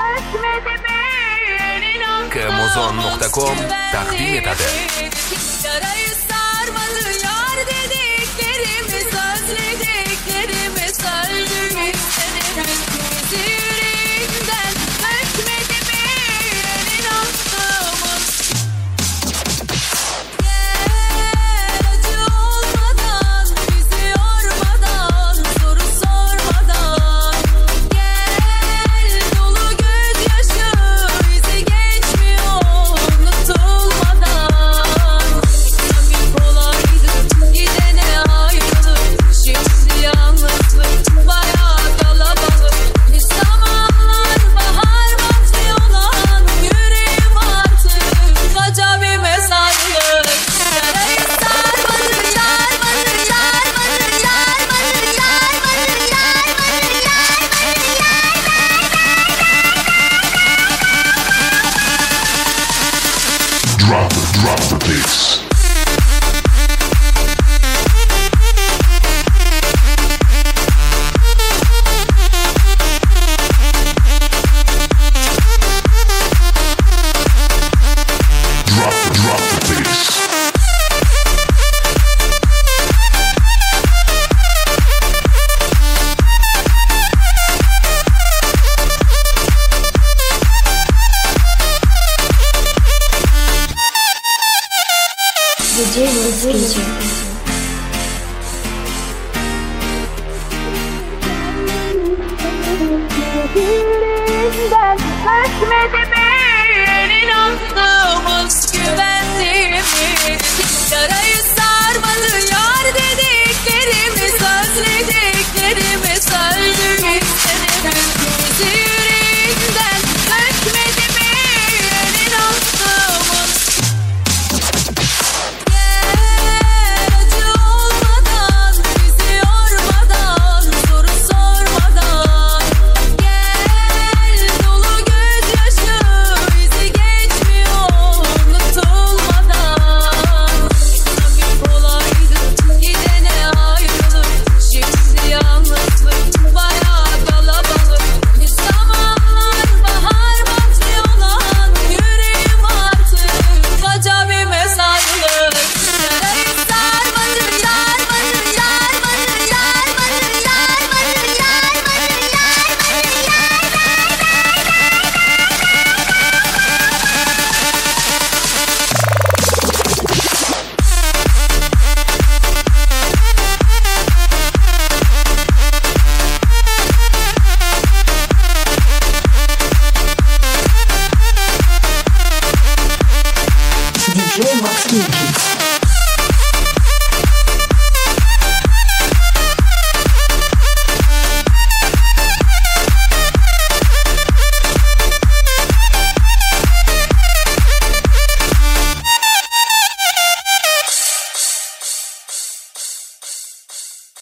Kmozon.com takdim etadi. Yarayı sarmadı yar dediklerimi, sözlediklerimi, sözümü istedim. Bizi yüreğimden ötmedi mi inandığımız. Gel acı olmadan, bizi yormadan, soru sormadan. Gel dolu gözyaşı bizi geçmiyor unutulmadan. Tabii kolaydı gidene ayrılık, şimdi yalnızlık bayağı kalabalık. Bir zaman bahar vakti olan yüreğim artık kaca bir mezarlık. Yarayı sarmadı, sarmadı, sarmadı, sarmadı, sarmadı, sarmadı, Drop the bass. Drop the bass. DJ Wolf yüreğimden ötmedi mi inandığımız, güvendiğimiz.